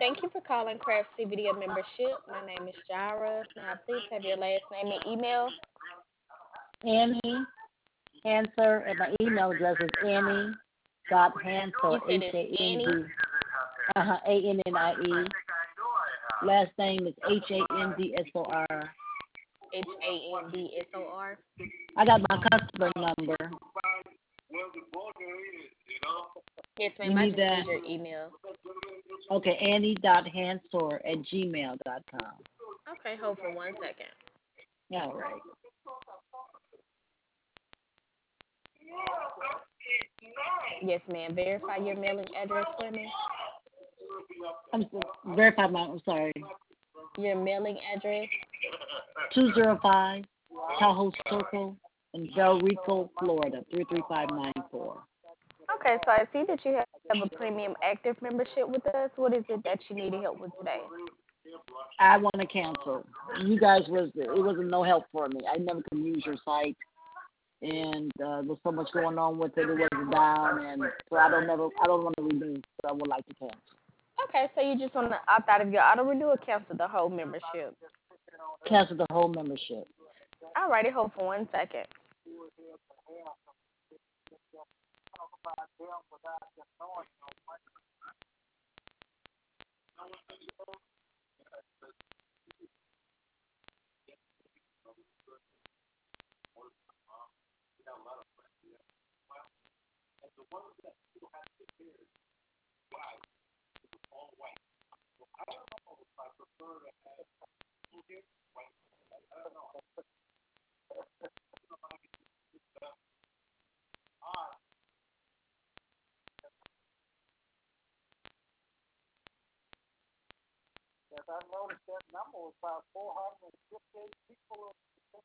Thank you for calling Craft Video Membership. My name is Jara. May I please have your last name and email? Annie Answer, and my email address is Annie.Hansor, You said it's H-A-N-D, Annie. A-N-N-I-E. Last name is Handsor. Handsor. I got my customer number. Yes, You ma'am. I need just that? need your email. Okay, Annie.Hansor@gmail.com. Okay, hold for 1 second. All right. Yes, ma'am. Verify your mailing address for me. Verify I'm sorry. Your mailing address. 205 Tahoe Circle in Del Rico, Florida, 33594. Okay, so I see that you have a premium active membership with us. What is it that you needed help with today? I want to cancel. You guys it wasn't no help for me. I never could use your site, and there's so much going on with it. It wasn't down, and so I don't want to renew. So I would like to cancel. Okay, so you just want to opt out of your auto renew or cancel the whole membership? Cancel the whole membership. Alrighty, hold for 1 second. Yes, I noticed that number was about 458 people.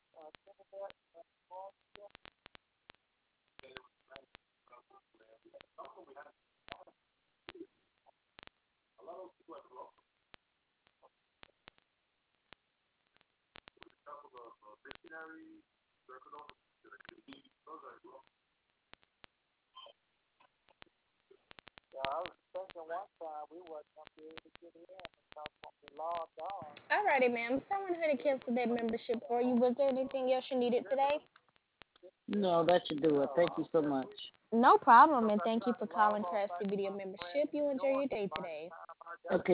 I was thinking one time we wasn't going to be able to get in because we logged on. Alrighty, ma'am. Someone had to cancel that membership for you. Was there anything else you needed today? No, that should do it. Thank you so much. No problem, and thank you for calling Craft Video Membership. You enjoy your day today. Okay.